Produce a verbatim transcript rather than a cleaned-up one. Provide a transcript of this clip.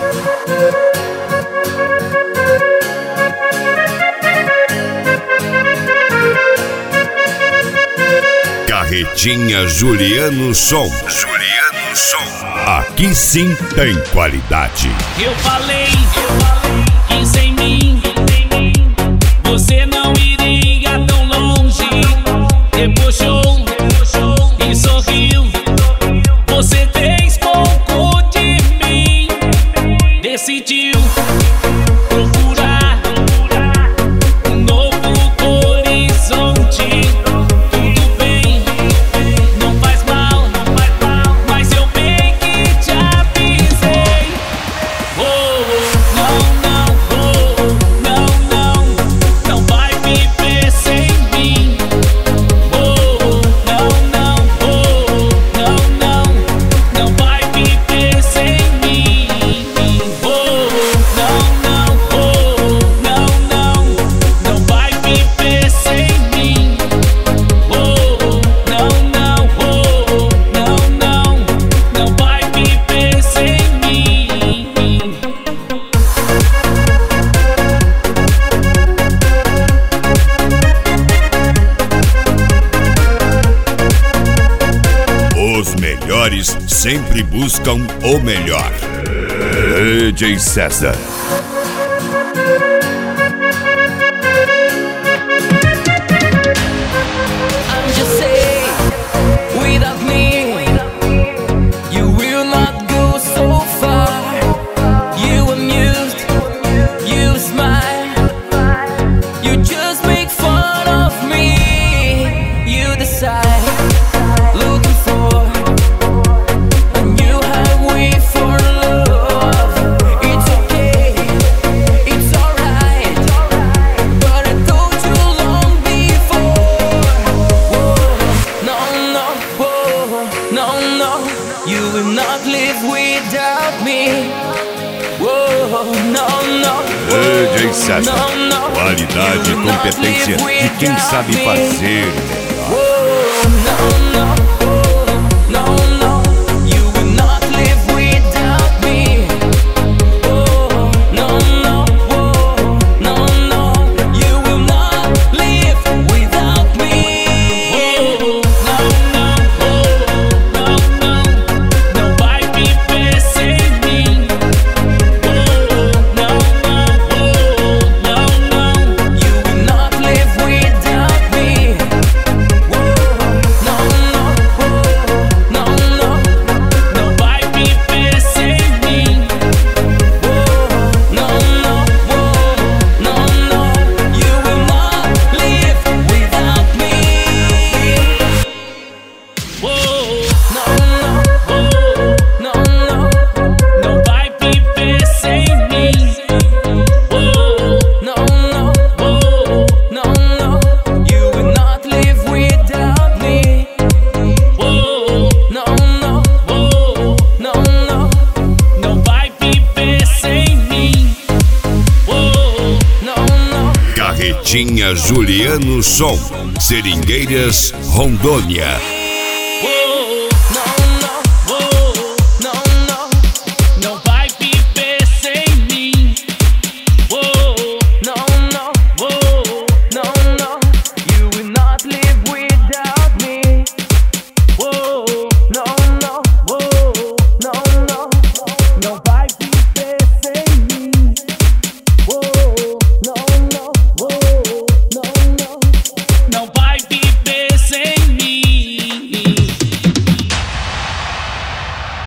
Carretinha Juliano Som. Juliano Som. Aqui sim tem qualidade. Eu falei, eu falei que sem mim você não iria tão longe. Debochou e sorriu. Você fez pouco de mim. Decidiu procurar um novo horizonte. Tudo bem, não faz mal, mas eu bem que te avisei. Oh, não, não, oh, não, não, não vai viver sem mim. Oh, não, não, oh, não, não, não vai viver sem mim. Oh, não, não, oh, não, não, não vai viver sem mim. Oh, não, não, oh, não, não, não vai viver sem mim. Os melhores sempre buscam o melhor. D J César. I'm just saying, without me, you will not go so far. You amused, you smile, you just make fun of me. You decide, looking for a new highway for love. It's okay, it's alright, but I told you long before. No, no, oh, no, no, you will not live without me. Oh, no, no, D J César. no, no, Qualidade e you will not competência live de quem without sabe me. fazer. Oh, no, no, oh, no, no, you will not live without me. Oh, no, no, oh, no, no, you will not live without me. Oh, não, não, oh, não, não, não vai viver sem mim. Oh, não, não, oh, não, não, You will not live without me. Oh, no, no, oh, no, no, não vai viver sem mim. oh, no, no, oh, no, no, you will not live without me. Oh, No, no, oh, no, no, não vai viver sem mim. Oh, no, no, oh, no, no, you will not live without me. oh, No, no, oh, no, no, não vai viver sem mim. Oh, no, no. Carretinha Juliano Som. Seringueiras, Rondônia.